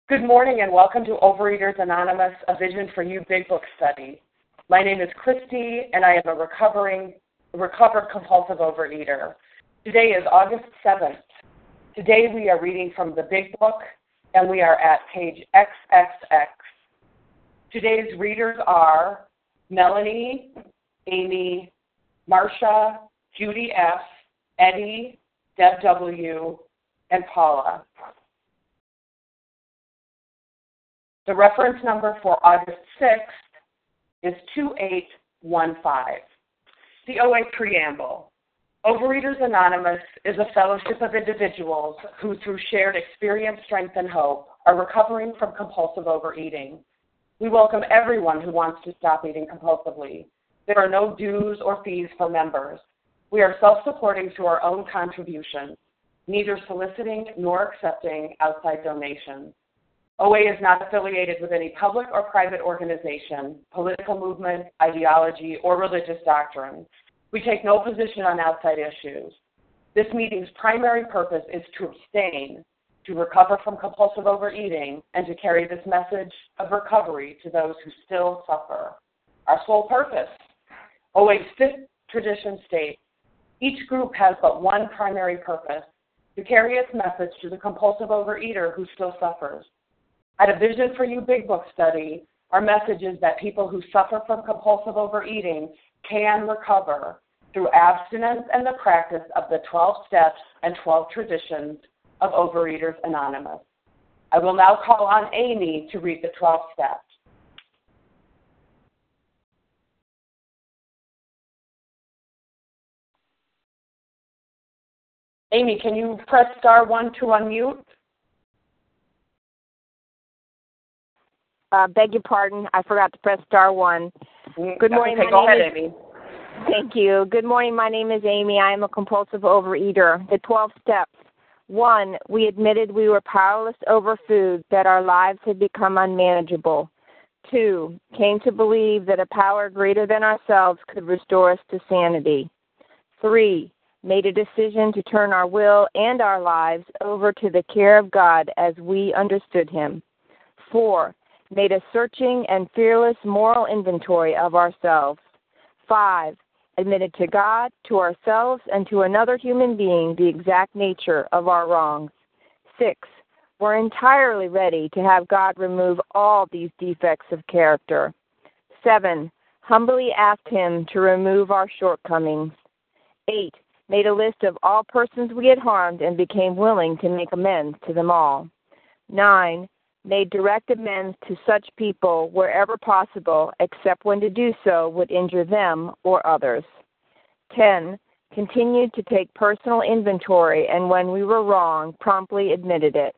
Good morning and welcome to Overeaters Anonymous, a Vision for You Big Book study. My name is Christy and I am a recovered compulsive overeater. Today is August 7th. Today we are reading from the Big Book and we are at page XXX. Today's readers are Melanie, Amy, Marcia, Judy F., Eddie, Deb W., and Paula. The reference number for August 6th is 2815. The OA Preamble. Overeaters Anonymous is a fellowship of individuals who, through shared experience, strength, and hope, are recovering from compulsive overeating. We welcome everyone who wants to stop eating compulsively. There are no dues or fees for members. We are self-supporting through our own contributions, neither soliciting nor accepting outside donations. OA is not affiliated with any public or private organization, political movement, ideology, or religious doctrine. We take no position on outside issues. This meeting's primary purpose is to abstain, to recover from compulsive overeating, and to carry this message of recovery to those who still suffer. Our sole purpose. OA's fifth tradition states, each group has but one primary purpose, to carry its message to the compulsive overeater who still suffers. At a Vision for You Big Book study, our message is that people who suffer from compulsive overeating can recover through abstinence and the practice of the 12 steps and 12 traditions of Overeaters Anonymous. I will now call on Amy to read the 12 steps. Amy, can you press *1 to unmute? Beg your pardon, I forgot to press *1. Good morning. Okay, go ahead, Amy. Thank you. Good morning. My name is Amy. I am a compulsive overeater. The 12 steps. 1, we admitted we were powerless over food, that our lives had become unmanageable. 2, came to believe that a power greater than ourselves could restore us to sanity. 3, made a decision to turn our will and our lives over to the care of God as we understood Him. 4, made a searching and fearless moral inventory of ourselves. 5, admitted to God, to ourselves, and to another human being the exact nature of our wrongs. 6, were entirely ready to have God remove all these defects of character. 7, humbly asked Him to remove our shortcomings. 8, made a list of all persons we had harmed and became willing to make amends to them all. 9, made direct amends to such people wherever possible, except when to do so would injure them or others. 10, continued to take personal inventory, and when we were wrong, promptly admitted it.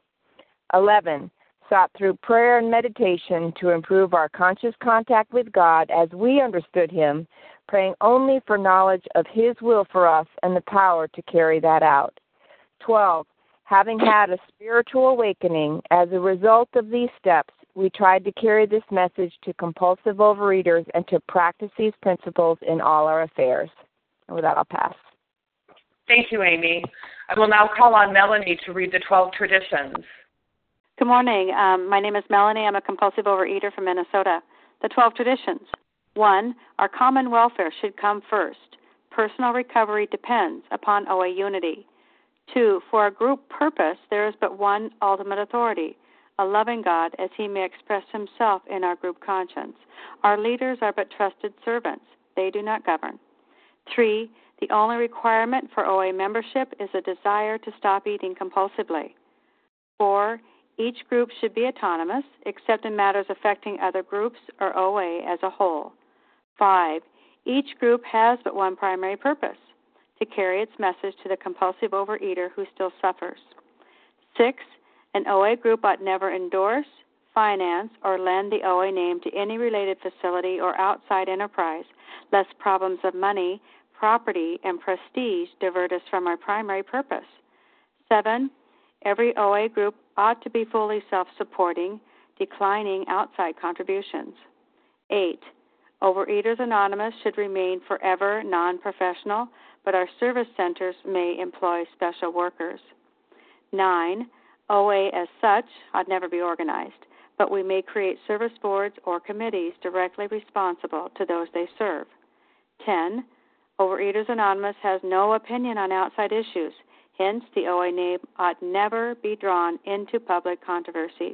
11, sought through prayer and meditation to improve our conscious contact with God as we understood Him, praying only for knowledge of His will for us and the power to carry that out. 12, having had a spiritual awakening as a result of these steps, we tried to carry this message to compulsive overeaters and to practice these principles in all our affairs. And with that, I'll pass. Thank you, Amy. I will now call on Melanie to read the 12 traditions. Good morning. My name is Melanie. I'm a compulsive overeater from Minnesota. The 12 traditions. 1, our common welfare should come first. Personal recovery depends upon OA unity. 2, for a group purpose, there is but one ultimate authority, a loving God as He may express Himself in our group conscience. Our leaders are but trusted servants. They do not govern. 3, the only requirement for OA membership is a desire to stop eating compulsively. 4, each group should be autonomous, except in matters affecting other groups or OA as a whole. 5, each group has but one primary purpose, to carry its message to the compulsive overeater who still suffers. 6, an OA group ought never endorse, finance, or lend the OA name to any related facility or outside enterprise, lest problems of money, property, and prestige divert us from our primary purpose. 7, every OA group ought to be fully self-supporting, declining outside contributions. 8, Overeaters Anonymous should remain forever non-professional, but our service centers may employ special workers. 9, OA as such ought never be organized, but we may create service boards or committees directly responsible to those they serve. 10. Overeaters Anonymous has no opinion on outside issues. Hence, the OA name ought never be drawn into public controversy.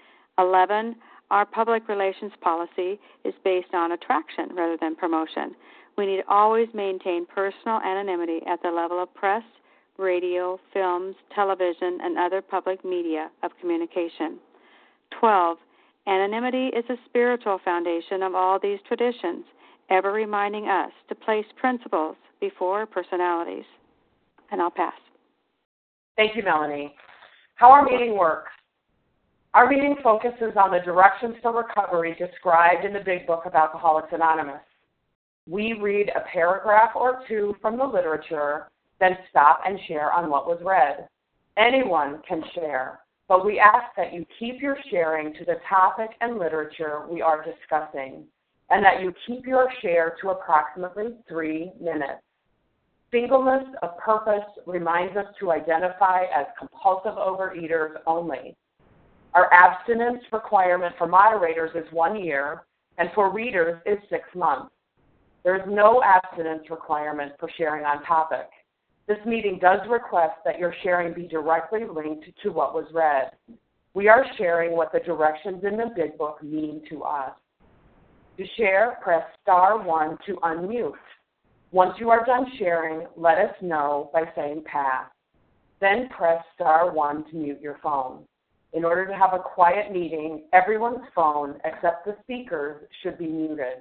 11. Our public relations policy is based on attraction rather than promotion. We need to always maintain personal anonymity at the level of press, radio, films, television, and other public media of communication. 12. Anonymity is a spiritual foundation of all these traditions, ever reminding us to place principles before personalities. And I'll pass. Thank you, Melanie. How our meeting works. Our meeting focuses on the directions for recovery described in the Big Book of Alcoholics Anonymous. We read a paragraph or two from the literature, then stop and share on what was read. Anyone can share, but we ask that you keep your sharing to the topic and literature we are discussing, and that you keep your share to approximately 3 minutes. Singleness of purpose reminds us to identify as compulsive overeaters only. Our abstinence requirement for moderators is 1 year, and for readers is 6 months. There is no abstinence requirement for sharing on topic. This meeting does request that your sharing be directly linked to what was read. We are sharing what the directions in the Big Book mean to us. To share, press star 1 to unmute. Once you are done sharing, let us know by saying pass. Then press star 1 to mute your phone. In order to have a quiet meeting, everyone's phone except the speaker's should be muted.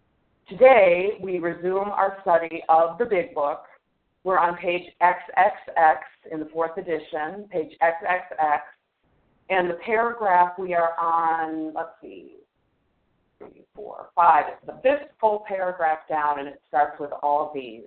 Today, we resume our study of the Big Book. We're on page XXX in the 4th edition, page XXX, and the paragraph we are on, 3, 4, 5. It's the 5th full paragraph down, and it starts with all these.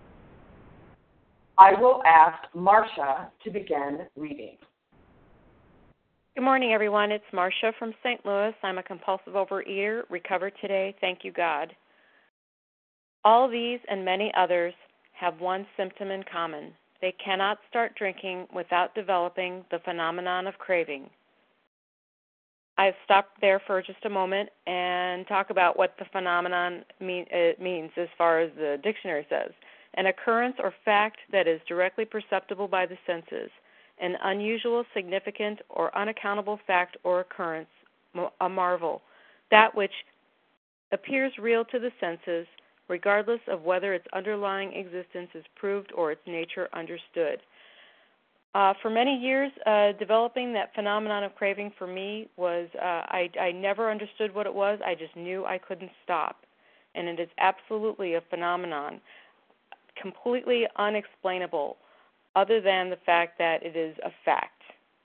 I will ask Marcia to begin reading. Good morning, everyone. It's Marcia from St. Louis. I'm a compulsive overeater, recovered today, thank you, God. All these and many others have one symptom in common. They cannot start drinking without developing the phenomenon of craving. I've stopped there for just a moment and talk about what the phenomenon means as far as the dictionary says. An occurrence or fact that is directly perceptible by the senses. An unusual, significant, or unaccountable fact or occurrence, a marvel. That which appears real to the senses, regardless of whether its underlying existence is proved or its nature understood. For many years, developing that phenomenon of craving for me was, I never understood what it was. I just knew I couldn't stop. And it is absolutely a phenomenon, completely unexplainable, other than the fact that it is a fact.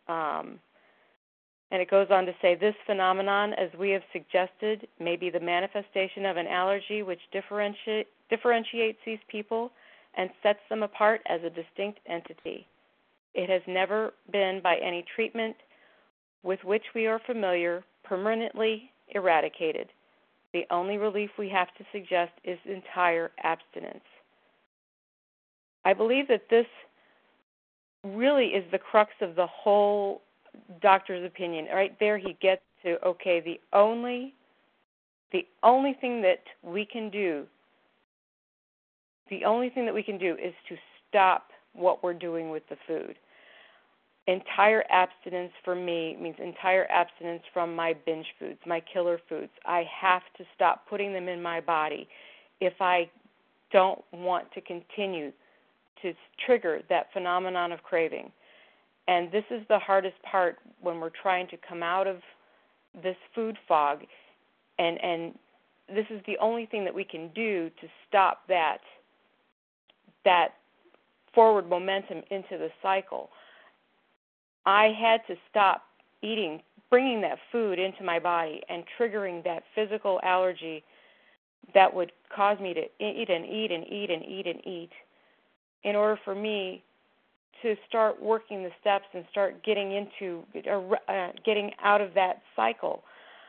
And it goes on to say, this phenomenon, as we have suggested, may be the manifestation of an allergy which differentiates these people and sets them apart as a distinct entity. It has never been, by any treatment with which we are familiar, permanently eradicated. The only relief we have to suggest is entire abstinence. I believe that this really is the crux of the whole doctor's opinion. Right there he gets to, okay, the only thing that we can do is to stop what we're doing with the food. Entire abstinence for me means entire abstinence from my binge foods, my killer foods. I have to stop putting them in my body if I don't want to continue to trigger that phenomenon of craving. And this is the hardest part when we're trying to come out of this food fog. And this is the only thing that we can do to stop that forward momentum into the cycle. I had to stop eating, bringing that food into my body and triggering that physical allergy that would cause me to eat and eat and eat and eat and eat in order for me to start working the steps and start getting into getting out of that cycle.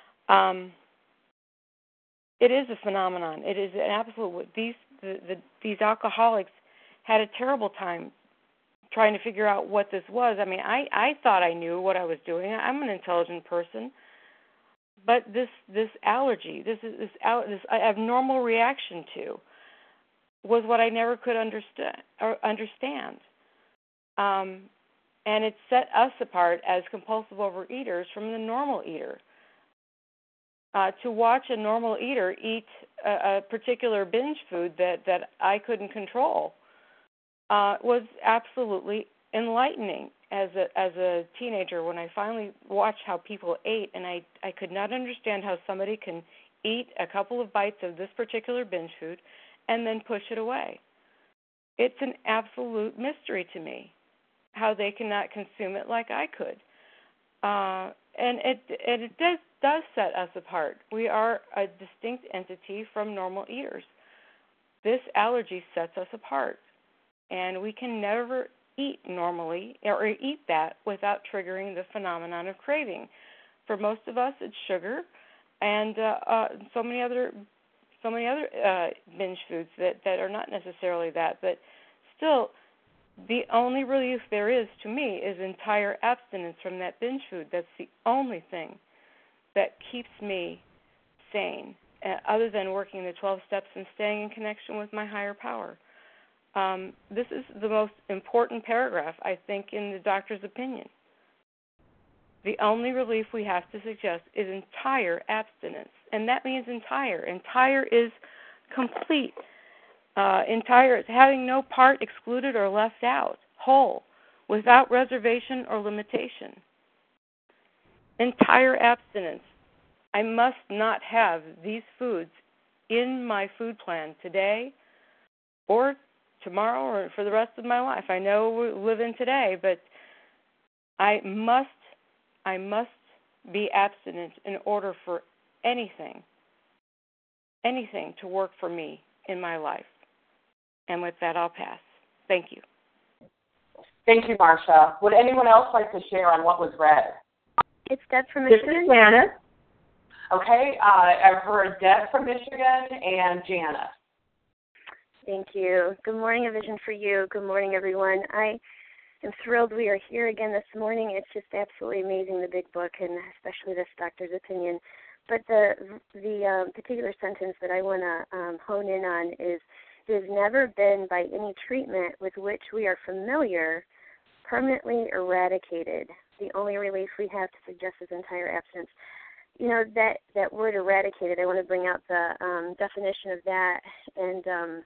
It is a phenomenon. It is an absolute. These alcoholics had a terrible time trying to figure out what this was. I mean, I thought I knew what I was doing. I'm an intelligent person, but this allergy, this abnormal reaction to, was what I never could understand. And it set us apart as compulsive overeaters from the normal eater. To watch a normal eater eat a particular binge food that I couldn't control was absolutely enlightening as a teenager when I finally watched how people ate, and I could not understand how somebody can eat a couple of bites of this particular binge food and then push it away. It's an absolute mystery to me how they cannot consume it like I could. And it does set us apart. We are a distinct entity from normal eaters. This allergy sets us apart, and we can never eat normally or eat that without triggering the phenomenon of craving. For most of us, it's sugar, and so many other binge foods that are not necessarily that, but still. The only relief there is to me is entire abstinence from that binge food. That's the only thing that keeps me sane, other than working the 12 steps and staying in connection with my higher power. This is the most important paragraph, I think, in the doctor's opinion. The only relief we have to suggest is entire abstinence, and that means entire. Entire is complete. Entire is having no part excluded or left out, whole, without reservation or limitation. Entire abstinence. I must not have these foods in my food plan today or tomorrow or for the rest of my life. I know we live in today, but I must be abstinent in order for anything to work for me in my life. And with that, I'll pass. Thank you. Thank you, Marcia. Would anyone else like to share on what was read? It's Deb from Michigan. This is Janice. Okay, I've heard Deb from Michigan and Janice. Thank you. Good morning, A Vision for You. Good morning, everyone. I am thrilled we are here again this morning. It's just absolutely amazing, the big book, and especially this doctor's opinion. But the particular sentence that I want to hone in on is, it has never been by any treatment with which we are familiar permanently eradicated. The only relief we have to suggest is entire abstinence. You know, that word eradicated, I want to bring out the definition of that. And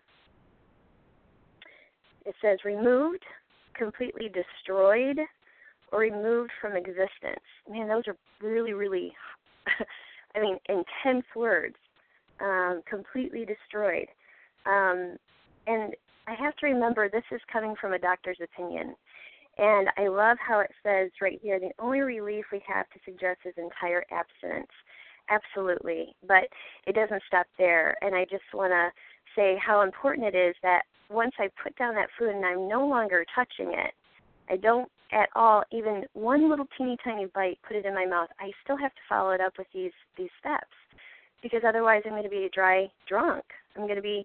it says removed, completely destroyed, or removed from existence. Man, those are really, really, intense words. Completely destroyed. And I have to remember this is coming from a doctor's opinion. And I love how it says right here, the only relief we have to suggest is entire abstinence. Absolutely. But it doesn't stop there. And I just want to say how important it is that once I put down that food and I'm no longer touching it, I don't at all, even one little teeny tiny bite, put it in my mouth, I still have to follow it up with these steps. Because otherwise I'm going to be a dry drunk. I'm going to be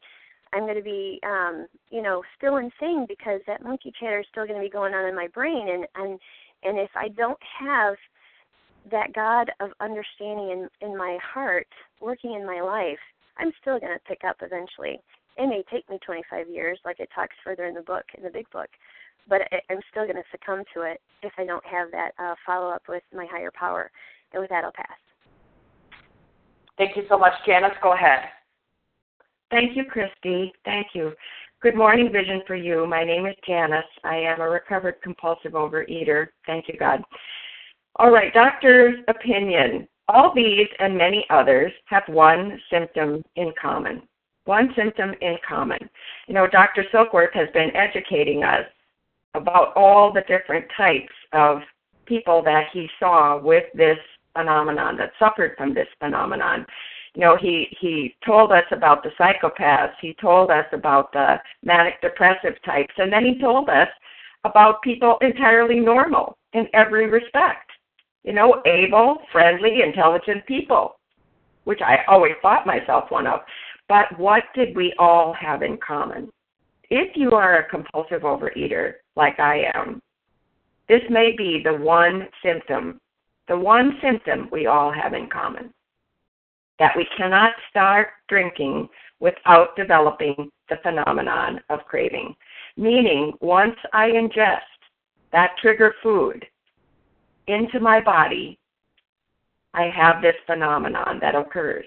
still insane because that monkey chatter is still going to be going on in my brain. And if I don't have that God of understanding in my heart working in my life, I'm still going to pick up eventually. It may take me 25 years, like it talks further in the book, in the big book, but I'm still going to succumb to it if I don't have that follow-up with my higher power. And with that, I'll pass. Thank you so much, Janice. Go ahead. Thank you, Christy. Thank you. Good morning, Vision for You. My name is Janice. I am a recovered compulsive overeater. Thank you, God. All right, doctor's opinion. All these and many others have one symptom in common. One symptom in common. You know, Dr. Silkworth has been educating us about all the different types of people that he saw with this phenomenon, that suffered from this phenomenon. You know, he told us about the psychopaths, he told us about the manic depressive types, and then he told us about people entirely normal in every respect. You know, able, friendly, intelligent people, which I always thought myself one of. But what did we all have in common? If you are a compulsive overeater, like I am. This may be the one symptom we all have in common, that we cannot start drinking without developing the phenomenon of craving. Meaning, once I ingest that trigger food into my body, I have this phenomenon that occurs.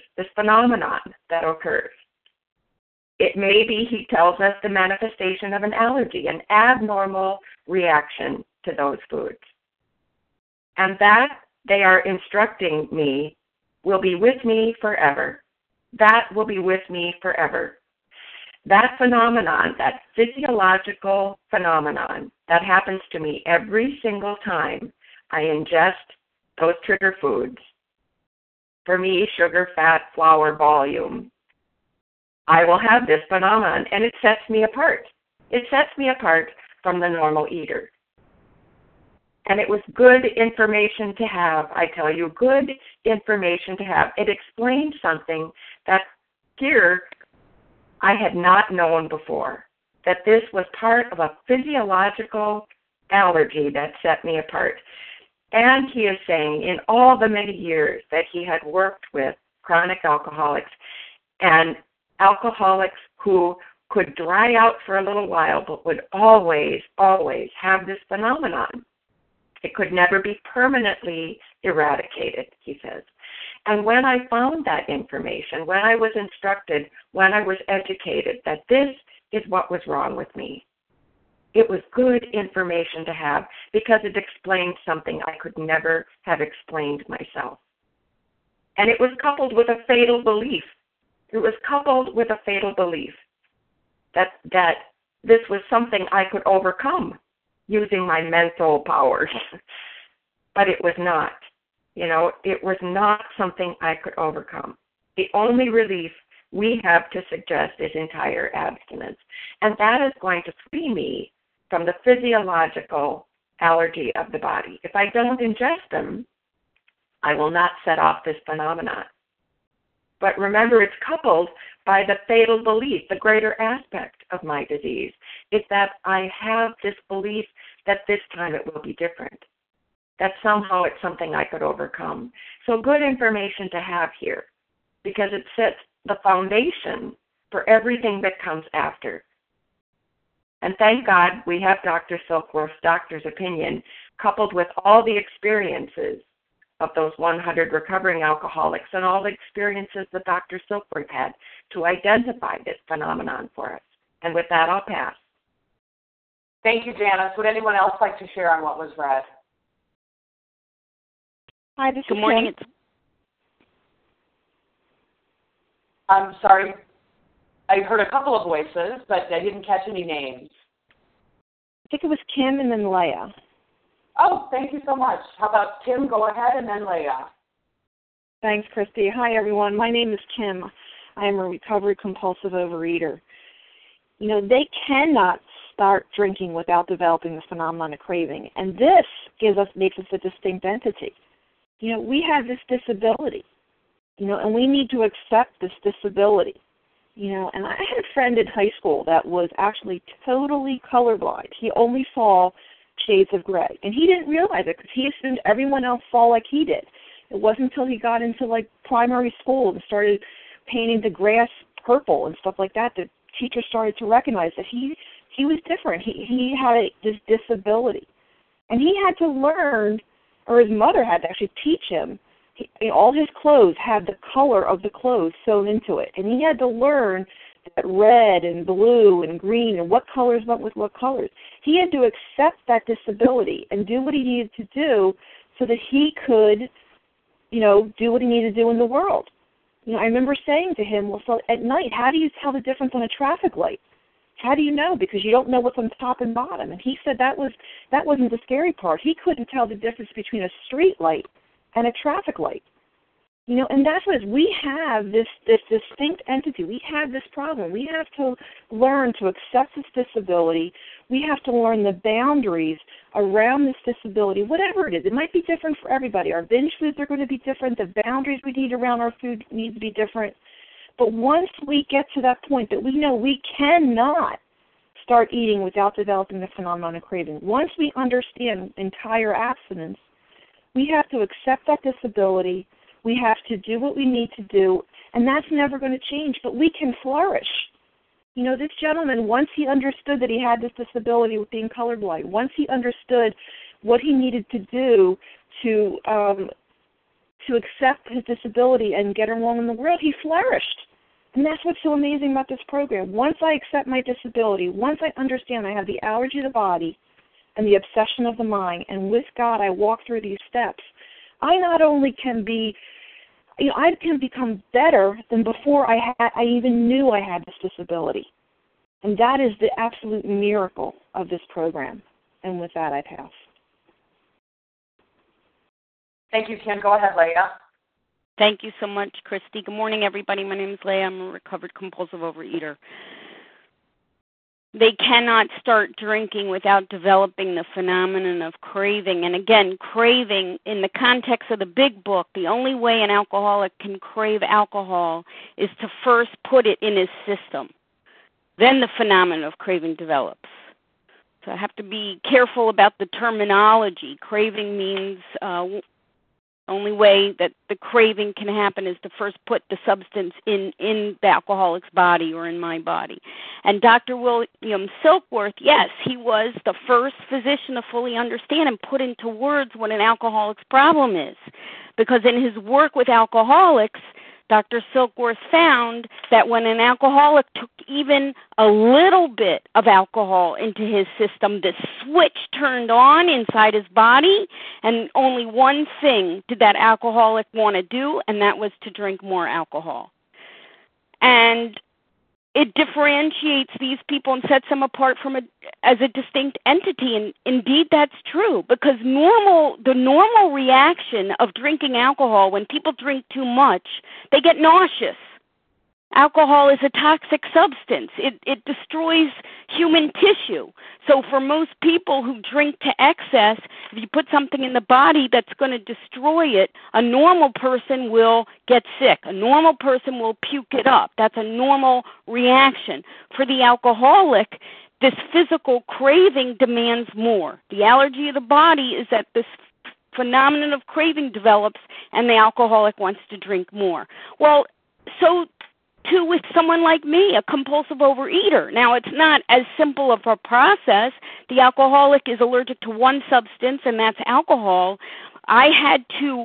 It may be, he tells us, the manifestation of an allergy, an abnormal reaction to those foods. And that, they are instructing me, will be with me forever. That will be with me forever. That phenomenon, that physiological phenomenon that happens to me every single time I ingest those trigger foods, for me, sugar, fat, flour, volume, I will have this phenomenon, and it sets me apart. It sets me apart from the normal eater. And it was good information to have, I tell you, good information to have. It explained something that here I had not known before, that this was part of a physiological allergy that set me apart. And he is saying in all the many years that he had worked with chronic alcoholics and alcoholics who could dry out for a little while but would always, always have this phenomenon. It could never be permanently eradicated, he says. And when I found that information, when I was instructed, when I was educated that this is what was wrong with me, it was good information to have because it explained something I could never have explained myself. And it was coupled with a fatal belief. That this was something I could overcome using my mental powers. But it was not. It was not something I could overcome. The only relief we have to suggest is entire abstinence. And that is going to free me from the physiological allergy of the body. If I don't ingest them, I will not set off this phenomenon. But remember, it's coupled by the fatal belief. The greater aspect of my disease is that I have this belief that this time it will be different, that somehow it's something I could overcome. So good information to have here, because it sets the foundation for everything that comes after. And thank God we have Dr. Silkworth's doctor's opinion, coupled with all the experiences of those 100 recovering alcoholics and all the experiences that Dr. Silkworth had to identify this phenomenon for us. And with that, I'll pass. Thank you, Janice. Would anyone else like to share on what was read? Hi, this is Good morning. Kim. I'm sorry. I heard a couple of voices, but I didn't catch any names. I think it was Kim and then Leah. Oh, thank you so much. How about Kim? Go ahead, and then Leah. Thanks, Christy. Hi, everyone. My name is Kim. I am a recovered compulsive overeater. They cannot start drinking without developing the phenomenon of craving, and this makes us a distinct entity. We have this disability, and we need to accept this disability. And I had a friend in high school that was actually totally colorblind. He only saw shades of gray, and he didn't realize it because he assumed everyone else saw like he did. It wasn't until he got into primary school and started painting the grass purple and stuff like that teachers started to recognize that he was different. He had this disability, and he had to learn, or his mother had to actually teach him. All his clothes had the color of the clothes sewn into it, and he had to learn that red and blue and green and what colors went with what colors. He had to accept that disability and do what he needed to do so that he could, do what he needed to do in the world. I remember saying to him, well, so at night, how do you tell the difference on a traffic light? How do you know? Because you don't know what's on top and bottom. And he said that wasn't the scary part. He couldn't tell the difference between a street light and a traffic light. And that's what it is. We have this distinct entity. We have this problem. We have to learn to accept this disability. We have to learn the boundaries around this disability, whatever it is. It might be different for everybody. Our binge foods are going to be different. The boundaries we need around our food need to be different. But once we get to that point that we know we cannot start eating without developing the phenomenon of craving. Once we understand entire abstinence, we have to accept that disability. We have to do what we need to do, and that's never going to change, but we can flourish. You know, this gentleman, once he understood that he had this disability with being colorblind, once he understood what he needed to do to accept his disability and get along in the world, he flourished. And that's what's so amazing about this program. Once I accept my disability, once I understand I have the allergy of the body and the obsession of the mind, and with God I walk through these steps, I not only can be, I can become better than before I even knew I had this disability. And that is the absolute miracle of this program. And with that, I pass. Thank you, Kim. Go ahead, Leah. Thank you so much, Christy. Good morning, everybody. My name is Leah. I'm a recovered compulsive overeater. They cannot start drinking without developing the phenomenon of craving. And again, craving, in the context of the big book, the only way an alcoholic can crave alcohol is to first put it in his system. Then the phenomenon of craving develops. So I have to be careful about the terminology. Craving means only way that the craving can happen is to first put the substance in the alcoholic's body or in my body. And Dr. William Silkworth, yes, he was the first physician to fully understand and put into words what an alcoholic's problem is. Because in his work with alcoholics, Dr. Silkworth found that when an alcoholic took even a little bit of alcohol into his system, the switch turned on inside his body, and only one thing did that alcoholic want to do, and that was to drink more alcohol. And it differentiates these people and sets them apart as a distinct entity, and indeed that's true, because the normal reaction of drinking alcohol, when people drink too much, they get nauseous. Alcohol is a toxic substance. It destroys human tissue. So for most people who drink to excess, if you put something in the body that's going to destroy it, a normal person will get sick. A normal person will puke it up. That's a normal reaction. For the alcoholic, this physical craving demands more. The allergy of the body is that this phenomenon of craving develops and the alcoholic wants to drink more. Well, so too with someone like me, a compulsive overeater. Now, it's not as simple of a process. The alcoholic is allergic to one substance, and that's alcohol. I had to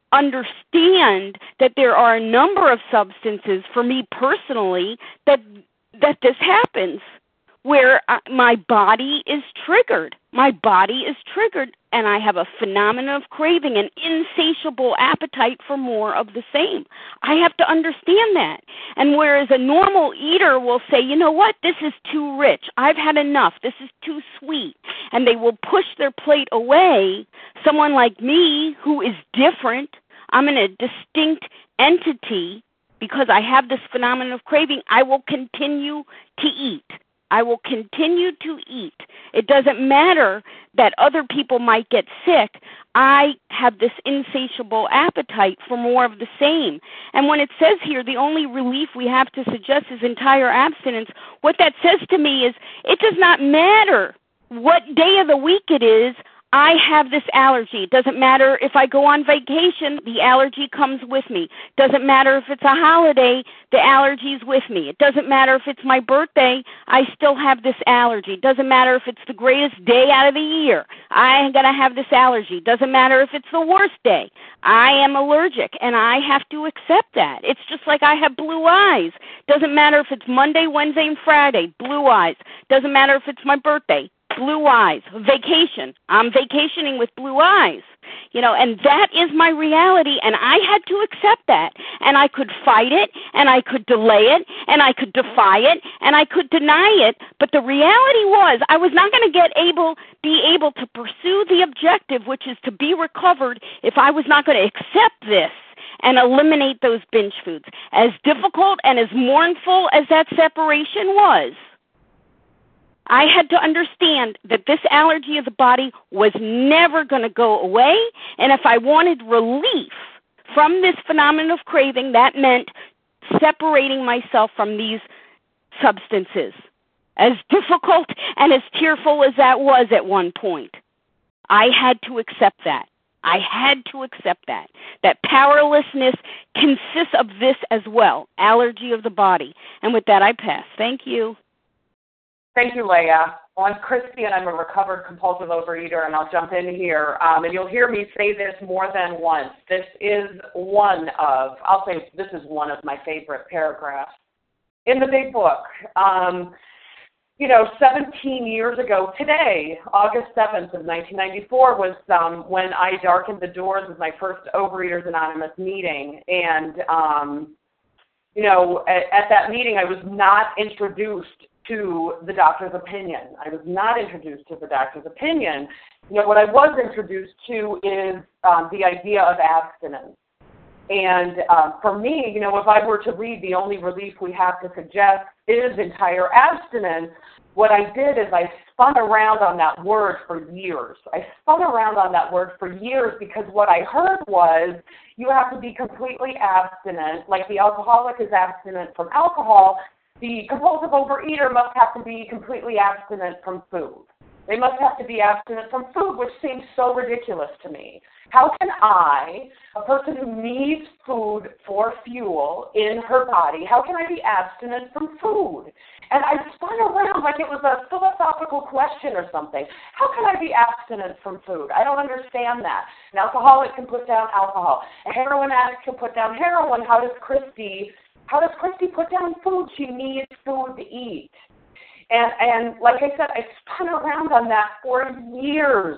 understand that there are a number of substances, for me personally, that this happens, where my body is triggered. My body is triggered, and I have a phenomenon of craving, an insatiable appetite for more of the same. I have to understand that. And whereas a normal eater will say, you know what, this is too rich. I've had enough. This is too sweet. And they will push their plate away. Someone like me, who is different, I'm in a distinct entity because I have this phenomenon of craving, I will continue to eat. I will continue to eat. It doesn't matter that other people might get sick. I have this insatiable appetite for more of the same. And when it says here, the only relief we have to suggest is entire abstinence, what that says to me is it does not matter what day of the week it is, I have this allergy. It doesn't matter if I go on vacation, the allergy comes with me. Doesn't matter if it's a holiday, the allergy's with me. It doesn't matter if it's my birthday, I still have this allergy. It doesn't matter if it's the greatest day out of the year, I'm going to have this allergy. It doesn't matter if it's the worst day. I am allergic, and I have to accept that. It's just like I have blue eyes. Doesn't matter if it's Monday, Wednesday, and Friday, blue eyes. Doesn't matter if it's my birthday, blue eyes. Vacation, I'm vacationing with blue eyes. And that is my reality, and I had to accept that. And I could fight it, and I could delay it, and I could defy it, and I could deny it. But the reality was I was not going to be able to pursue the objective, which is to be recovered, if I was not going to accept this and eliminate those binge foods. As difficult and as mournful as that separation was, I had to understand that this allergy of the body was never going to go away, and if I wanted relief from this phenomenon of craving, that meant separating myself from these substances. As difficult and as tearful as that was at one point, I had to accept that. I had to accept that. That powerlessness consists of this as well, allergy of the body. And with that, I pass. Thank you. Thank you, Leah. Well, I'm Christy, and I'm a recovered compulsive overeater, and I'll jump in here. And you'll hear me say this more than once. This is one of my favorite paragraphs in the big book. 17 years ago today, August 7th of 1994, was when I darkened the doors of my first Overeaters Anonymous meeting. And, at that meeting, I was not introduced to the doctor's opinion. What I was introduced to is the idea of abstinence. And for me, if I were to read the only relief we have to suggest is entire abstinence, what I did is I spun around on that word for years. Because what I heard was you have to be completely abstinent, like the alcoholic is abstinent from alcohol. The compulsive overeater must have to be completely abstinent from food. They must have to be abstinent from food, which seems so ridiculous to me. How can I, a person who needs food for fuel in her body, how can I be abstinent from food? And I spun around like it was a philosophical question or something. How can I be abstinent from food? I don't understand that. An alcoholic can put down alcohol. A heroin addict can put down heroin. How does Christy put down food? She needs food to eat. And like I said, I spun around on that for years.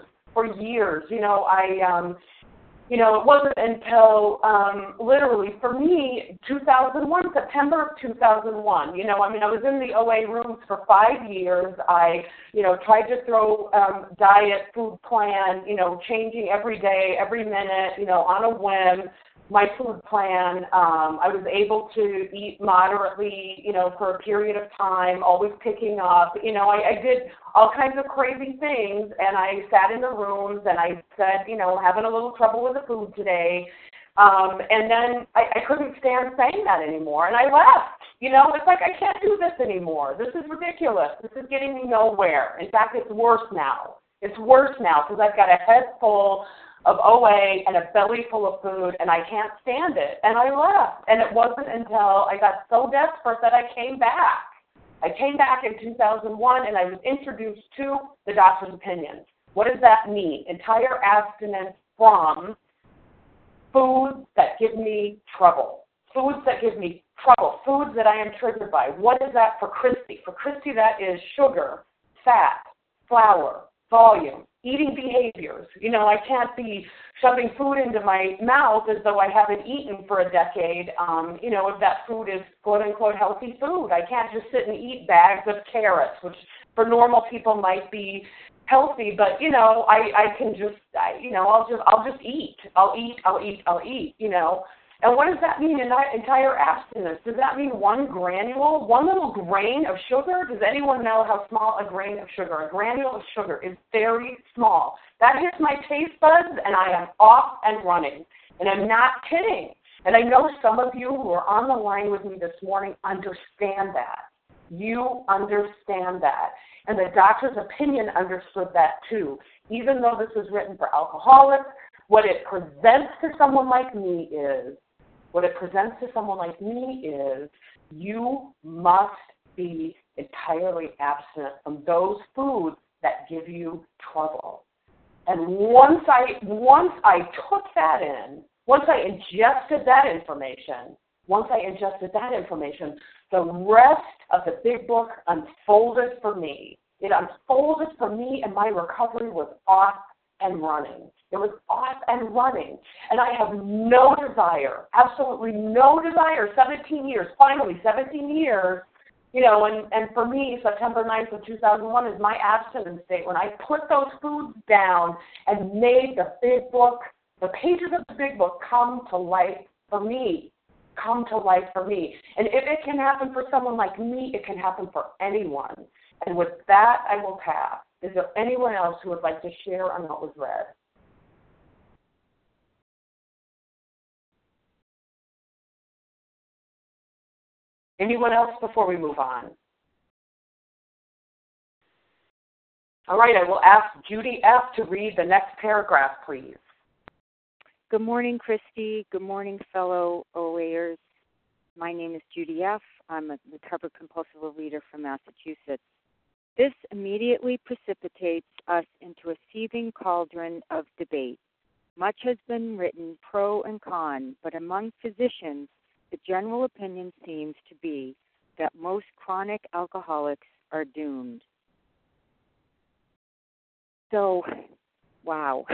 It wasn't until literally for me, 2001, September of 2001. I was in the OA rooms for 5 years. I, tried to throw diet, food plan, changing every day, every minute, on a whim. My food plan, I was able to eat moderately, for a period of time, always picking up. I did all kinds of crazy things, and I sat in the rooms, and I said, having a little trouble with the food today. And then I couldn't stand saying that anymore, and I left. It's like I can't do this anymore. This is ridiculous. This is getting me nowhere. In fact, it's worse now. Because I've got a head full of OA and a belly full of food, and I can't stand it. And I left. And it wasn't until I got so desperate that I came back. I came back in 2001, and I was introduced to the doctor's opinion. What does that mean? Entire abstinence from foods that give me trouble. Foods that I am triggered by. What is that for Christy? For Christy, that is sugar, fat, flour, volume, eating behaviors. I can't be shoving food into my mouth as though I haven't eaten for a decade, if that food is quote-unquote healthy food. I can't just sit and eat bags of carrots, which for normal people might be healthy, but, I can just, I'll just eat. I'll eat. And what does that mean in entire abstinence? Does that mean one little grain of sugar? Does anyone know how small a grain of sugar? A granule of sugar is very small. That hits my taste buds, and I am off and running. And I'm not kidding. And I know some of you who are on the line with me this morning understand that. You understand that. And the doctor's opinion understood that too. Even though this was written for alcoholics, what it presents to someone like me is, you must be entirely abstinent from those foods that give you trouble. And once I took that in, once I ingested that information, the rest of the big book unfolded for me. It unfolded for me, and my recovery was off and running. It was off and running. And I have no desire, absolutely no desire, 17 years, and for me, September 9th of 2001 is my abstinence date when I put those foods down and made the big book, the pages of the big book come to life for me. And if it can happen for someone like me, it can happen for anyone. And with that, I will pass. Is there anyone else who would like to share on what was read? Anyone else before we move on? All right, I will ask Judy F. to read the next paragraph, please. Good morning, Christy. Good morning, fellow OAers. My name is Judy F. I'm a recovered compulsive overeater from Massachusetts. This immediately precipitates us into a seething cauldron of debate. Much has been written pro and con, but among physicians, the general opinion seems to be that most chronic alcoholics are doomed. So, wow.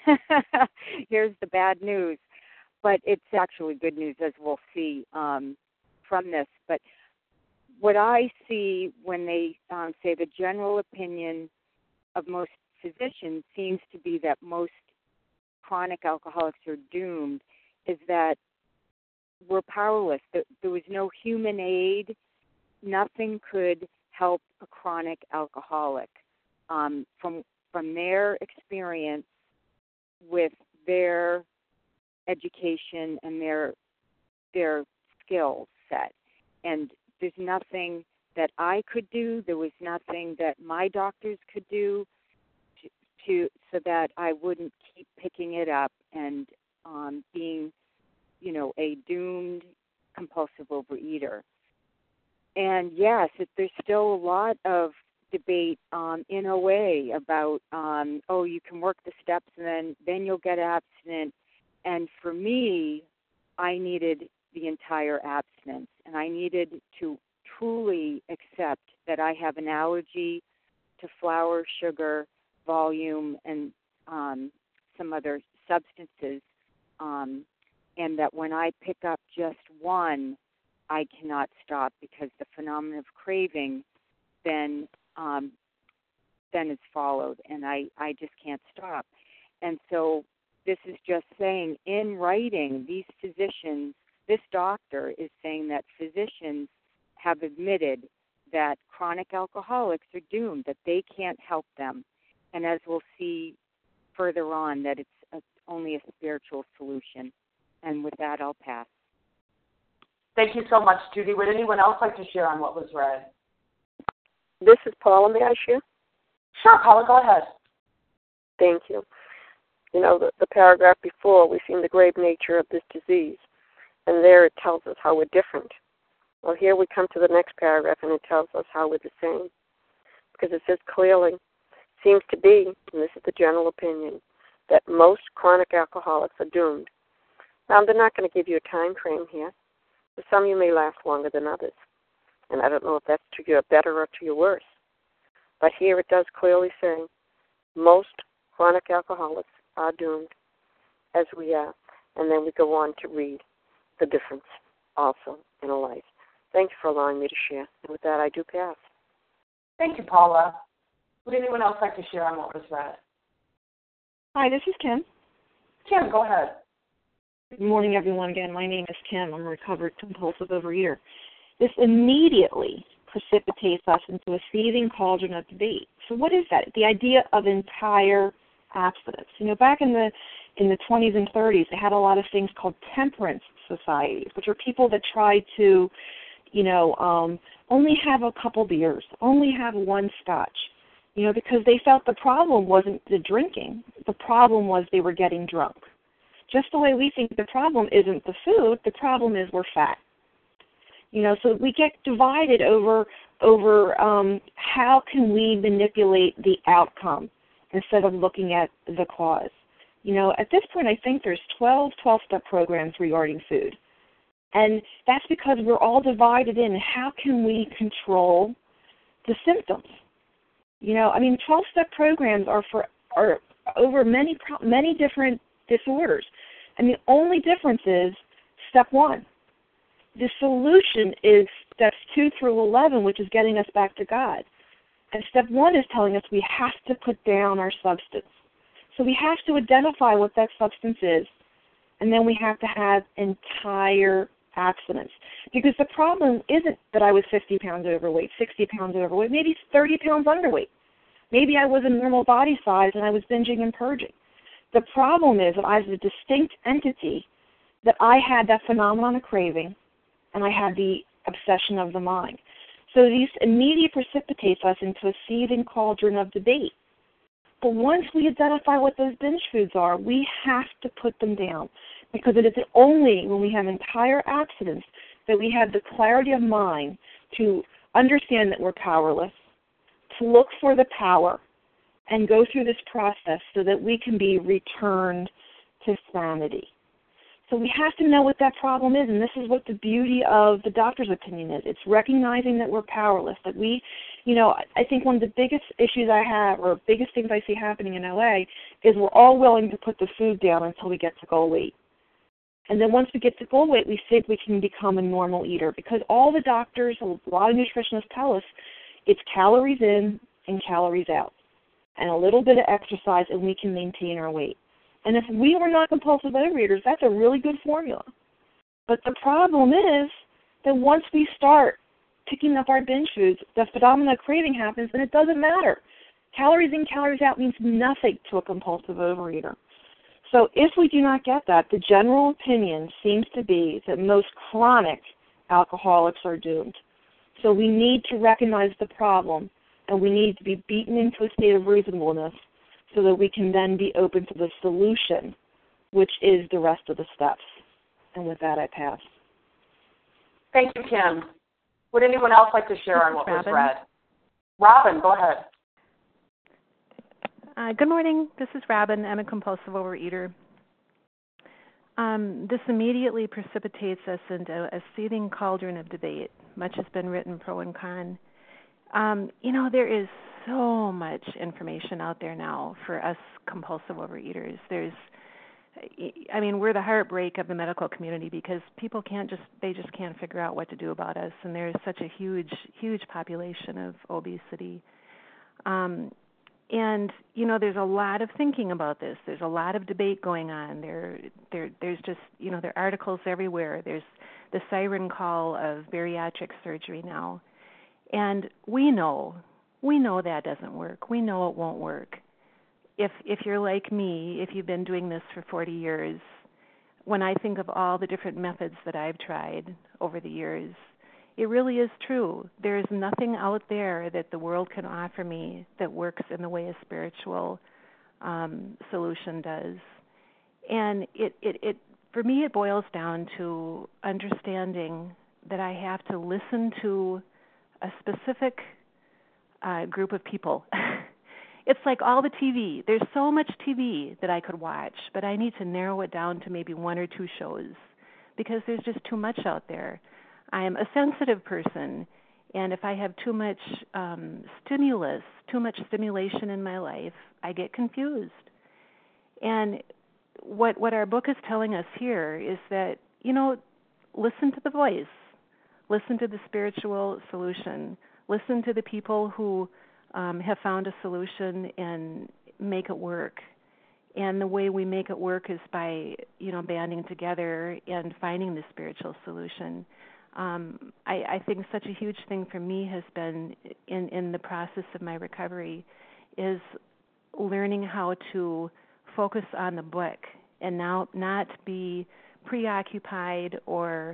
Here's the bad news, but it's actually good news, as we'll see from this. But what I see when they say the general opinion of most physicians seems to be that most chronic alcoholics are doomed is that we're powerless. There was no human aid. Nothing could help a chronic alcoholic. From their experience with their education and their skill set. And there's nothing that I could do. There was nothing that my doctors could do so that I wouldn't keep picking it up and being, a doomed compulsive overeater. And yes, there's still a lot of debate in OA about, you can work the steps and then you'll get abstinent. And for me, I needed the entire abstinence, and I needed to truly accept that I have an allergy to flour, sugar, volume, and some other substances, and that when I pick up just one, I cannot stop, because the phenomenon of craving then is followed, and I just can't stop. And so this is just saying, in writing, these physicians, this doctor is saying that physicians have admitted that chronic alcoholics are doomed, that they can't help them. And as we'll see further on, that it's only a spiritual solution. And with that, I'll pass. Thank you so much, Judy. Would anyone else like to share on what was read? This is Paula. May I share? Sure, Paula, go ahead. Thank you. The paragraph before, we've seen the grave nature of this disease, and there it tells us how we're different. Well, here we come to the next paragraph, and it tells us how we're the same, because it says clearly, seems to be, and this is the general opinion, that most chronic alcoholics are doomed. Now, they're not going to give you a time frame here. For some, you may last longer than others, and I don't know if that's to your better or to your worse. But here it does clearly say most chronic alcoholics are doomed, as we are. And then we go on to read the difference also in a life. Thank you for allowing me to share. And with that, I do pass. Thank you, Paula. Would anyone else like to share on what was read? Hi, this is Kim. Kim, go ahead. Good morning, everyone. Again, my name is Kim. I'm a recovered compulsive overeater. This immediately precipitates us into a seething cauldron of debate. So what is that? The idea of entire abstinence. Back in the 20s and 30s, they had a lot of things called temperance societies, which are people that tried to, only have a couple beers, only have one scotch, because they felt the problem wasn't the drinking. The problem was they were getting drunk. Just the way we think the problem isn't the food, the problem is we're fat. So we get divided over how can we manipulate the outcome instead of looking at the cause. At this point, I think there's 12-step programs regarding food. And that's because we're all divided in how can we control the symptoms. 12-step programs are over many different disorders. And the only difference is step 1. The solution is steps 2 through 11, which is getting us back to God. And step 1 is telling us we have to put down our substance. So we have to identify what that substance is, and then we have to have entire abstinence. Because the problem isn't that I was 50 pounds overweight, 60 pounds overweight, maybe 30 pounds underweight. Maybe I was a normal body size and I was binging and purging. The problem is that I was a distinct entity, that I had that phenomenon of craving, and I had the obsession of the mind. So these immediately precipitates us into a seething cauldron of debate. But once we identify what those binge foods are, we have to put them down, because it is only when we have entire abstinence that we have the clarity of mind to understand that we're powerless, to look for the power, and go through this process so that we can be returned to sanity. So we have to know what that problem is, and this is what the beauty of the doctor's opinion is. It's recognizing that we're powerless, that we, I think one of the biggest issues I have, or biggest things I see happening in LA, is we're all willing to put the food down until we get to goal weight. And then once we get to goal weight, we think we can become a normal eater, because all the doctors, a lot of nutritionists tell us, it's calories in and calories out, and a little bit of exercise, and we can maintain our weight. And if we were not compulsive overeaters, that's a really good formula. But the problem is that once we start picking up our binge foods, the phenomenon of craving happens, and it doesn't matter. Calories in, calories out means nothing to a compulsive overeater. So if we do not get that, the general opinion seems to be that most chronic alcoholics are doomed. So we need to recognize the problem, and we need to be beaten into a state of reasonableness so that we can then be open to the solution, which is the rest of the steps. And with that, I pass. Thank you, Kim. Would anyone else like to share on what was read? Robin, go ahead. Good morning. This is Robin. I'm a compulsive overeater. This immediately precipitates us into a seething cauldron of debate. Much has been written, pro and con. There is so much information out there now for us compulsive overeaters. We're the heartbreak of the medical community, because people they just can't figure out what to do about us, and there's such a huge, huge population of obesity. There's a lot of thinking about this. There's a lot of debate going on. There's just, there are articles everywhere. There's the siren call of bariatric surgery now. And we know that doesn't work. We know it won't work. If you're like me, if you've been doing this for 40 years, when I think of all the different methods that I've tried over the years, it really is true. There is nothing out there that the world can offer me that works in the way a spiritual solution does. And it for me, it boils down to understanding that I have to listen to a specific group of people. It's like all the TV. There's so much TV that I could watch, but I need to narrow it down to maybe one or two shows, because there's just too much out there. I am a sensitive person, and if I have too much stimulus, too much stimulation in my life, I get confused. And what our book is telling us here is that, listen to the voice, listen to the spiritual solution, listen to the people who have found a solution and make it work. And the way we make it work is by, banding together and finding the spiritual solution. I think such a huge thing for me has been in the process of my recovery is learning how to focus on the book and now not be preoccupied or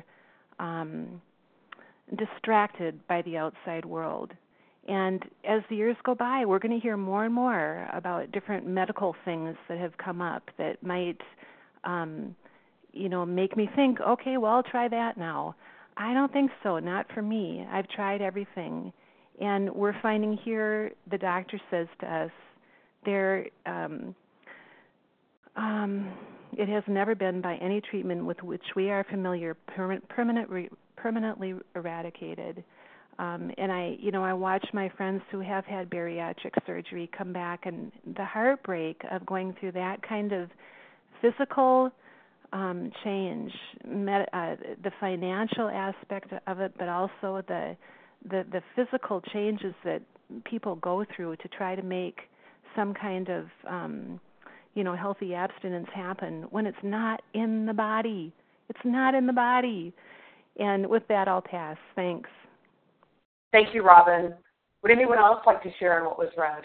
distracted by the outside world. And as the years go by, we're going to hear more and more about different medical things that have come up that might, make me think, okay, well, I'll try that now. I don't think so, not for me. I've tried everything. And we're finding here, the doctor says to us, it has never been by any treatment with which we are familiar permanently eradicated. And I watch my friends who have had bariatric surgery come back, and the heartbreak of going through that kind of physical change, the financial aspect of it, but also the physical changes that people go through to try to make some kind of healthy abstinence happen when it's not in the body. It's not in the body. And with that, I'll pass. Thanks. Thank you, Robin. Would anyone else like to share on what was read?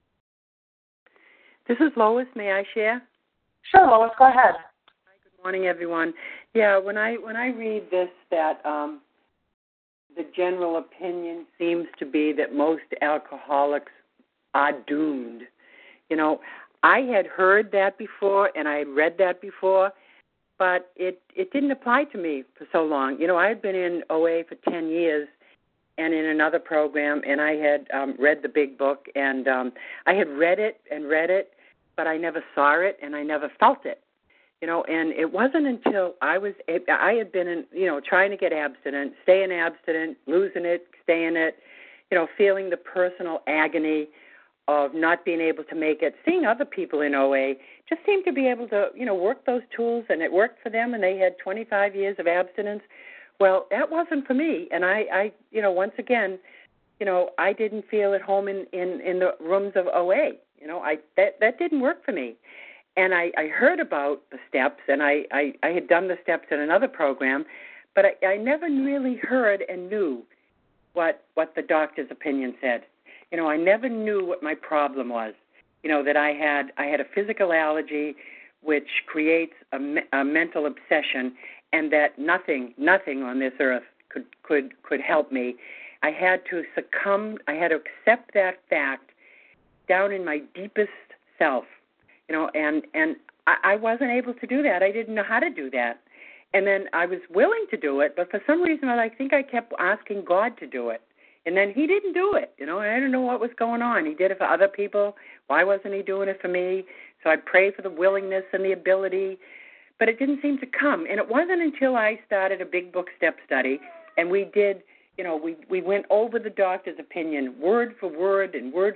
This is Lois. May I share? Sure, Lois. Go ahead. Hi, good morning, everyone. Yeah, when I read this, that the general opinion seems to be that most alcoholics are doomed. I had heard that before and I had read that before, but it didn't apply to me for so long. I had been in OA for 10 years and in another program, and I had read the big book, and I had read it, but I never saw it and I never felt it. And it wasn't until I had been trying to get abstinent, staying abstinent, losing it, staying it, feeling the personal agony of not being able to make it, seeing other people in OA just seemed to be able to, work those tools, and it worked for them, and they had 25 years of abstinence. Well, that wasn't for me, and I once again, I didn't feel at home in the rooms of OA. That didn't work for me. And I heard about the steps, and I had done the steps in another program, but I never really heard and knew what the doctor's opinion said. I never knew what my problem was. That I had a physical allergy, which creates a mental obsession, and that nothing on this earth could help me. I had to succumb. I had to accept that fact down in my deepest self. And I wasn't able to do that. I didn't know how to do that. And then I was willing to do it, but for some reason I think I kept asking God to do it. And then he didn't do it, and I didn't know what was going on. He did it for other people. Why wasn't he doing it for me? So I'd pray for the willingness and the ability, but it didn't seem to come. And it wasn't until I started a big book step study, and we did, we went over the doctor's opinion word for word,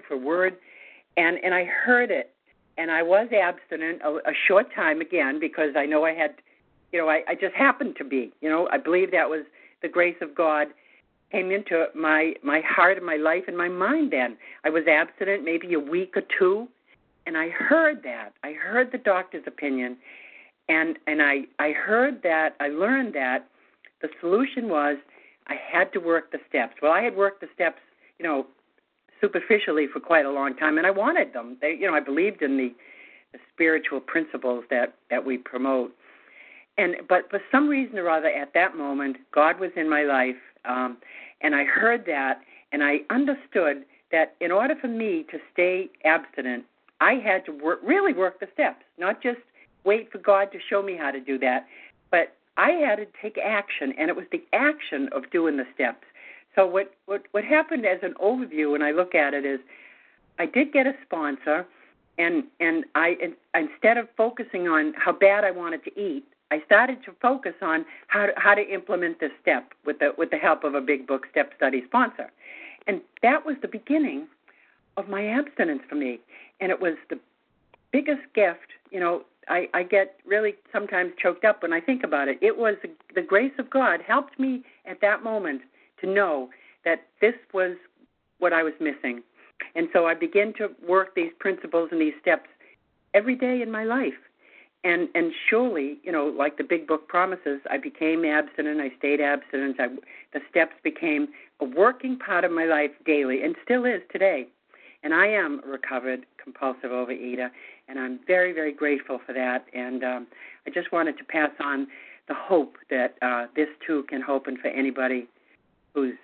and I heard it. And I was abstinent a short time again because I know I had, I just happened to be. I believe that was the grace of God came into my heart and my life and my mind then. I was abstinent maybe a week or two, and I heard that. I heard the doctor's opinion, and I heard that, I learned that the solution was I had to work the steps. Well, I had worked the steps, superficially for quite a long time, and I wanted them. I believed in the spiritual principles that we promote. But for some reason or other, at that moment, God was in my life, and I heard that, and I understood that in order for me to stay abstinent, I had to really work the steps, not just wait for God to show me how to do that, but I had to take action, and it was the action of doing the steps. So what happened as an overview when I look at it is I did get a sponsor, and I instead of focusing on how bad I wanted to eat, I started to focus on how to implement this step with the help of a big book step study sponsor. And that was the beginning of my abstinence for me. And it was the biggest gift. I get really sometimes choked up when I think about it. It was the grace of God helped me at that moment to know that this was what I was missing. And so I began to work these principles and these steps every day in my life. And surely, like the big book promises, I became abstinent, I stayed abstinent. The steps became a working part of my life daily and still is today. And I am a recovered compulsive overeater, and I'm very, very grateful for that. And I just wanted to pass on the hope that this too can open for anybody who's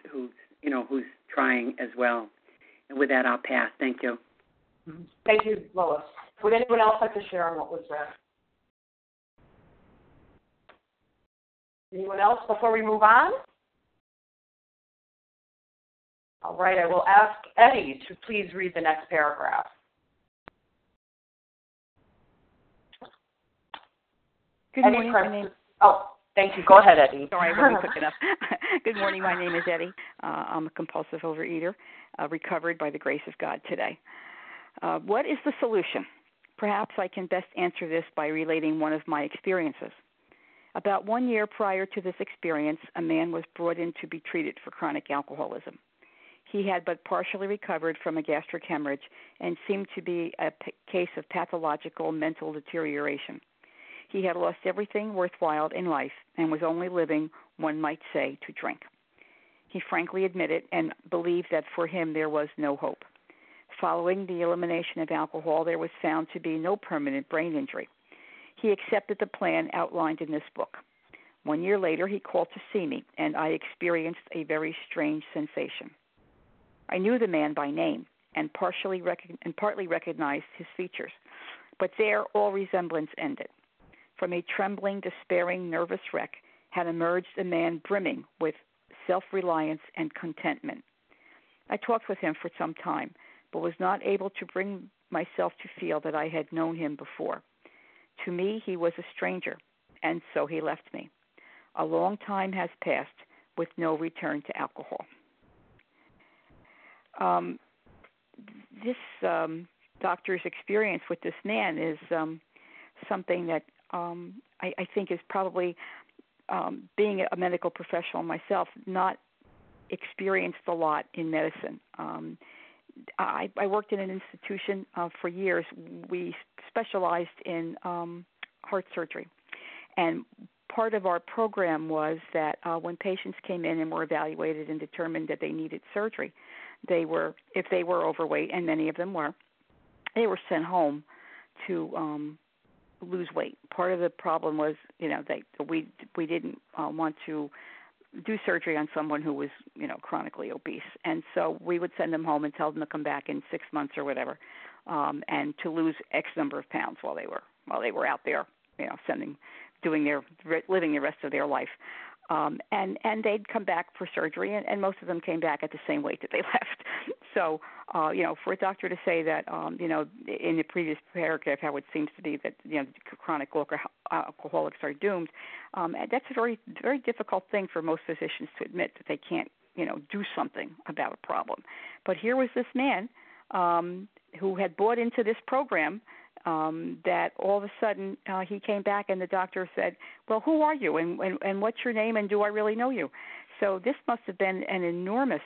trying as well. And with that, I'll pass. Thank you. Thank you, Lois. Would anyone else like to share on what was read? Anyone else before we move on? All right, I will ask Eddie to please read the next paragraph. Good morning. My name... Oh, thank you. Go ahead, Eddie. Sorry, I wasn't quick enough. Good morning. My name is Eddie. I'm a compulsive overeater, recovered by the grace of God today. What is the solution? Perhaps I can best answer this by relating one of my experiences. About 1 year prior to this experience, a man was brought in to be treated for chronic alcoholism. He had but partially recovered from a gastric hemorrhage and seemed to be a case of pathological mental deterioration. He had lost everything worthwhile in life and was only living, one might say, to drink. He frankly admitted and believed that for him there was no hope. Following the elimination of alcohol, there was found to be no permanent brain injury. He accepted the plan outlined in this book. 1 year later, he called to see me, and I experienced a very strange sensation. I knew the man by name. and partly recognized his features. But there all resemblance ended. From a trembling, despairing, nervous wreck had emerged a man brimming with self-reliance and contentment. I talked with him for some time, but was not able to bring myself to feel that I had known him before. To me, he was a stranger, and so he left me. A long time has passed with no return to alcohol. This doctor's experience with this man is something that I think is probably, being a medical professional myself, not experienced a lot in medicine. I worked in an institution for years. We specialized in heart surgery. And part of our program was that when patients came in and were evaluated and determined that they needed surgery, if they were overweight, and many of them were, they were sent home to lose weight. Part of the problem was, we didn't want to do surgery on someone who was, chronically obese, and so we would send them home and tell them to come back in 6 months or whatever, and to lose X number of pounds while they were out there, living the rest of their life. And they'd come back for surgery, and most of them came back at the same weight that they left. So, for a doctor to say that, in the previous paragraph, how it seems to be that, chronic alcoholics are doomed, that's a very, very difficult thing for most physicians to admit, that they can't, do something about a problem. But here was this man who had bought into this program, that all of a sudden he came back and the doctor said, well, who are you and what's your name and do I really know you? So this must have been an enormous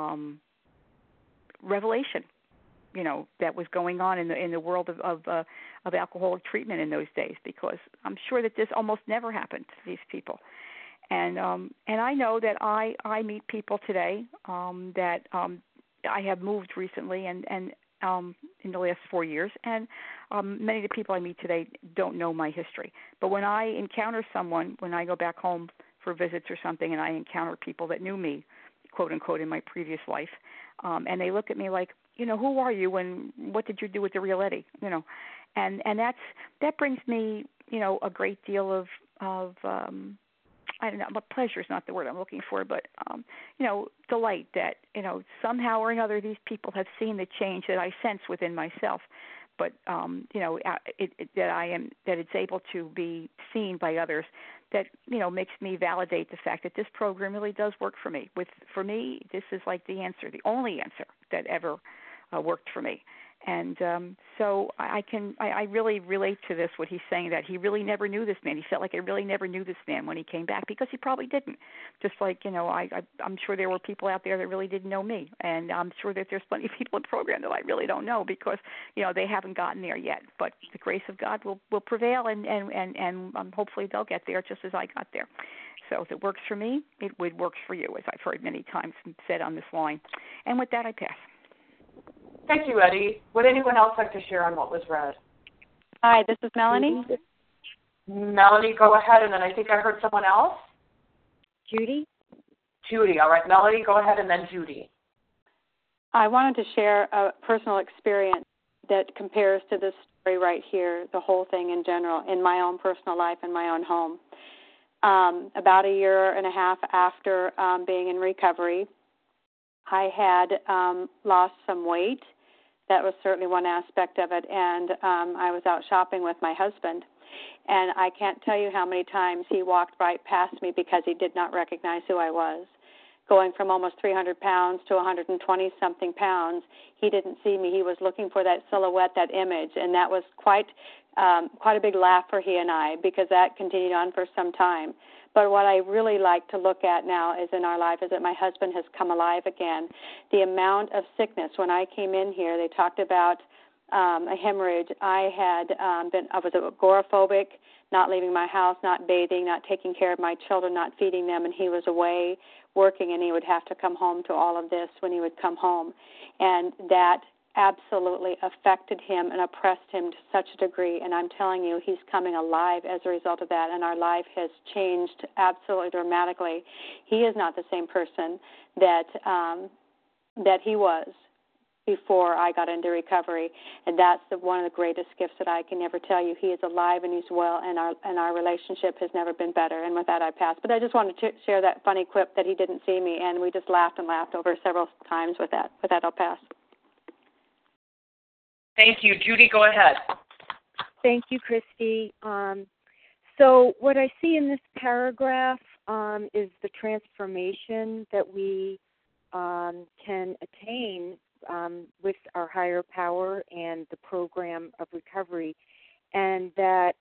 revelation, that was going on in the world of alcoholic treatment in those days, because I'm sure that this almost never happened to these people. And I know that I meet people today that I have moved recently and in the last 4 years, and many of the people I meet today don't know my history. But when I encounter someone, when I go back home for visits or something, and I encounter people that knew me, quote unquote, in my previous life, and they look at me like, who are you and what did you do with the real Eddie? And that brings me, a great deal of I don't know, but pleasure is not the word I'm looking for, but, delight that, somehow or another these people have seen the change that I sense within myself, but, that it's able to be seen by others, that, makes me validate the fact that this program really does work for me. For me, this is like the answer, the only answer that ever worked for me. And so I really relate to this, what he's saying, that he really never knew this man. He felt like I really never knew this man when he came back, because he probably didn't. Just like, I'm sure there were people out there that really didn't know me. And I'm sure that there's plenty of people in the program that I really don't know, because, they haven't gotten there yet. But the grace of God will prevail, and hopefully they'll get there just as I got there. So if it works for me, it works for you, as I've heard many times said on this line. And with that, I pass. Thank you, Eddie. Would anyone else like to share on what was read? Hi, this is Melanie. Melanie, go ahead, and then I think I heard someone else. Judy? Judy, all right. Melanie, go ahead, and then Judy. I wanted to share a personal experience that compares to this story right here, the whole thing in general, in my own personal life and my own home. About a year and a half after being in recovery, I had lost some weight. That was certainly one aspect of it, and I was out shopping with my husband, and I can't tell you how many times he walked right past me because he did not recognize who I was. Going from almost 300 pounds to 120-something pounds, he didn't see me. He was looking for that silhouette, that image, and that was quite a big laugh for he and I, because that continued on for some time. But what I really like to look at now is in our life is that my husband has come alive again. The amount of sickness, when I came in here, they talked about a hemorrhage. I was agoraphobic, not leaving my house, not bathing, not taking care of my children, not feeding them, and he was away working, and he would have to come home to all of this when he would come home. And that absolutely affected him and oppressed him to such a degree, and I'm telling you, he's coming alive as a result of that, and our life has changed absolutely dramatically. He is not the same person that he was before I got into recovery, and that's one of the greatest gifts that I can ever tell you. He is alive and he's well, and our relationship has never been better. And with that, I pass. But I just wanted to share that funny quip that he didn't see me, and we just laughed and laughed over several times with that. With that, I'll pass. Thank you. Judy, go ahead. Thank you, Christy. So what I see in this paragraph is the transformation that we can attain with our higher power and the program of recovery, and that,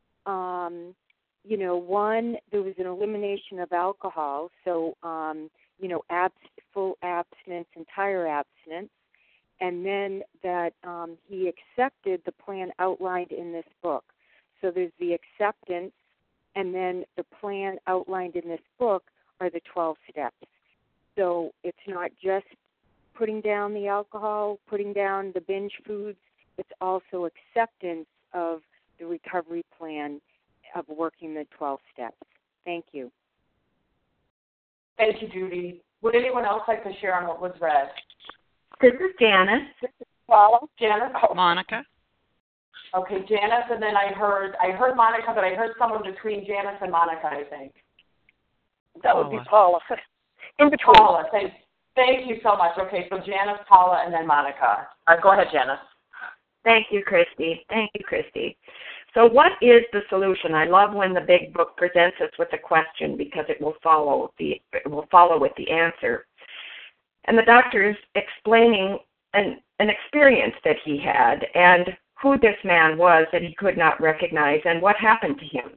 one, there was an elimination of alcohol, so, full abstinence, entire abstinence, and then that he accepted the plan outlined in this book. So there's the acceptance, and then the plan outlined in this book are the 12 steps. So it's not just putting down the alcohol, putting down the binge foods, it's also acceptance of the recovery plan of working the 12 steps. Thank you. Thank you, Judy. Would anyone else like to share on what was read? This is Janice. Paula? Janice? Oh. Monica. Okay, Janice, and then I heard Monica, but I heard someone between Janice and Monica, I think. That would be Paula. In between. Paula, thank you so much. Okay, so Janice, Paula, and then Monica. Go ahead, Janice. Thank you, Christy. So what is the solution? I love when the big book presents us with a question because it will follow with the answer. And the doctor is explaining an experience that he had and who this man was that he could not recognize and what happened to him.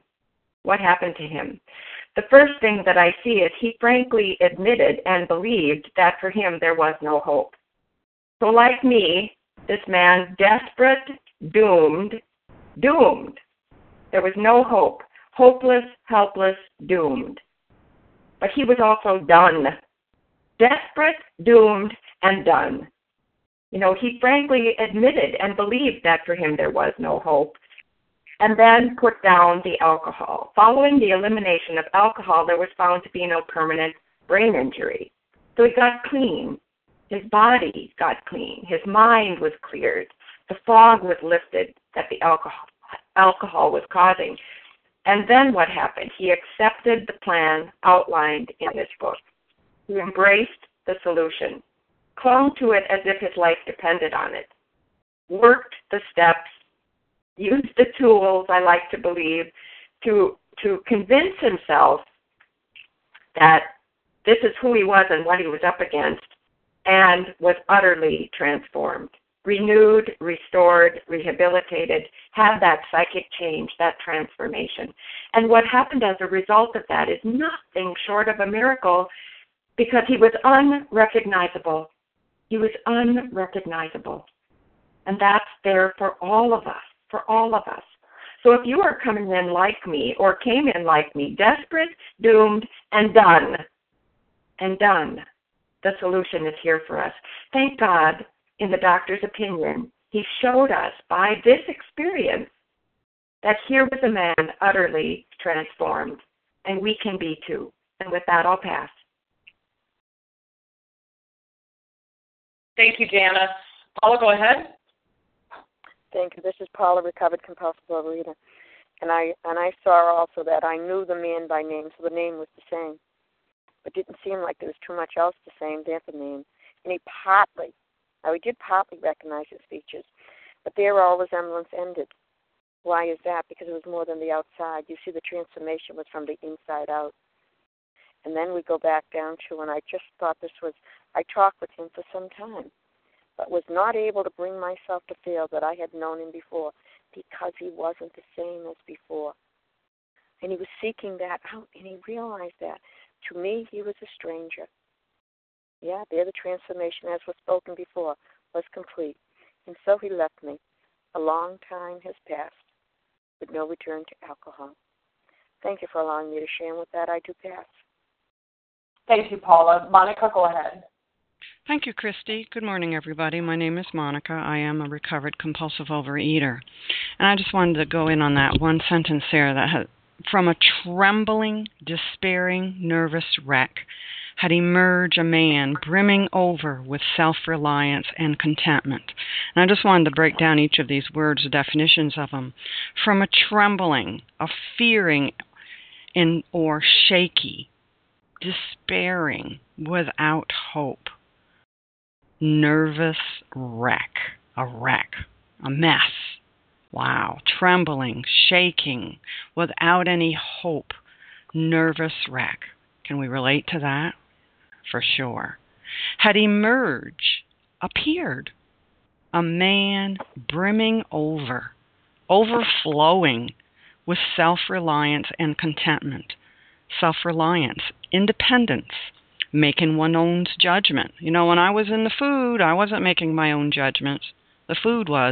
The first thing that I see is he frankly admitted and believed that for him there was no hope. So like me, this man, desperate, doomed. There was no hope. Hopeless, helpless, doomed. But he was also done. Desperate, doomed, and done. He frankly admitted and believed that for him there was no hope, and then put down the alcohol. Following the elimination of alcohol, there was found to be no permanent brain injury. So he got clean. His body got clean. His mind was cleared. The fog was lifted that the alcohol was causing. And then what happened? He accepted the plan outlined in this book. He embraced the solution, clung to it as if his life depended on it, worked the steps, used the tools, I like to believe, to convince himself that this is who he was and what he was up against, and was utterly transformed, renewed, restored, rehabilitated, had that psychic change, that transformation. And what happened as a result of that is nothing short of a miracle, because he was unrecognizable. He was unrecognizable. And that's there for all of us, So if you are coming in like me or came in like me, desperate, doomed, and done, the solution is here for us. Thank God, in the doctor's opinion, he showed us by this experience that here was a man utterly transformed, and we can be too. And with that, I'll pass. Thank you, Janice. Paula, go ahead. Thank you. This is Paula, recovered compulsive overeater. And I saw also that I knew the man by name, so the name was the same. But it didn't seem like there was too much else the same than the name. And he did partly recognize his features, but there all resemblance ended. Why is that? Because it was more than the outside. You see, the transformation was from the inside out. And then we go back down to, and I just thought I talked with him for some time, but was not able to bring myself to feel that I had known him before because he wasn't the same as before. And he was seeking that out, and he realized that. To me, he was a stranger. Yeah, there the transformation, as was spoken before, was complete. And so he left me. A long time has passed with no return to alcohol. Thank you for allowing me to share, and with that, I do pass. Thank you, Paula. Monica, go ahead. Thank you, Christy. Good morning, everybody. My name is Monica. I am a recovered compulsive overeater. And I just wanted to go in on that one sentence there that from a trembling, despairing, nervous wreck had emerged a man brimming over with self-reliance and contentment. And I just wanted to break down each of these words, the definitions of them. From a trembling, a fearing, or shaky, despairing, without hope. Nervous wreck, a mess. Wow, trembling, shaking, without any hope, nervous wreck. Can we relate to that? For sure. Had emerged, appeared, a man brimming over, overflowing with self-reliance and contentment. Self-reliance, independence, making one's own judgment. You know, when I was in the food, I wasn't making my own judgments. The food was.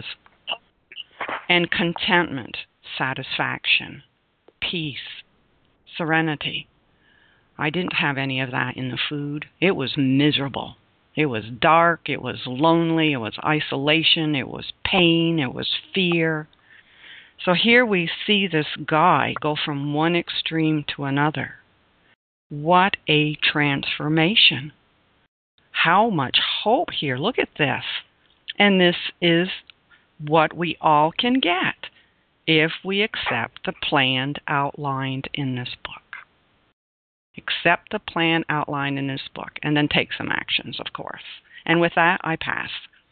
And contentment, satisfaction, peace, serenity. I didn't have any of that in the food. It was miserable. It was dark. It was lonely. It was isolation. It was pain. It was fear. So here we see this guy go from one extreme to another. What a transformation. How much hope here. Look at this. And this is what we all can get if we accept the plan outlined in this book. Accept the plan outlined in this book, and then take some actions, of course. And with that, I pass.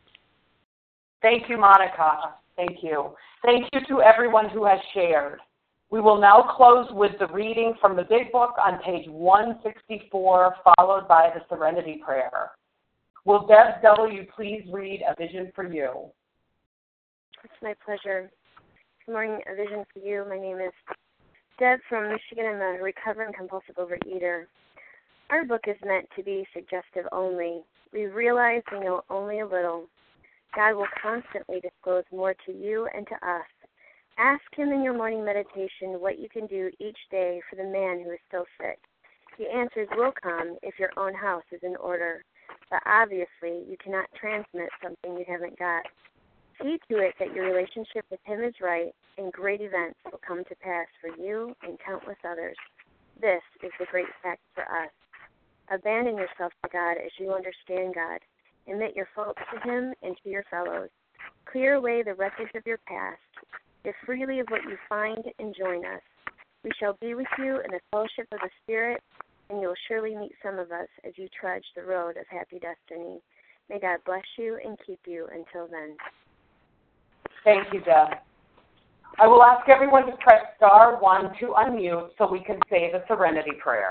Thank you, Monica. Thank you. Thank you to everyone who has shared. We will now close with the reading from the Big Book on page 164, followed by the Serenity Prayer. Will Deb W. please read A Vision for You? It's my pleasure. Good morning, A Vision for You. My name is Deb from Michigan. I'm a recovering compulsive overeater. Our book is meant to be suggestive only. We realize we know only a little. God will constantly disclose more to you and to us. Ask Him in your morning meditation what you can do each day for the man who is still sick. The answers will come if your own house is in order. But obviously, you cannot transmit something you haven't got. See to it that your relationship with Him is right, and great events will come to pass for you and countless others. This is the great fact for us. Abandon yourself to God as you understand God. Admit your faults to Him and to your fellows. Clear away the wreckage of your past. Give freely of what you find and join us. We shall be with you in the fellowship of the Spirit, and you will surely meet some of us as you trudge the road of happy destiny. May God bless you and keep you until then. Thank you, Deb. I will ask everyone to press *1 to unmute so we can say the Serenity Prayer.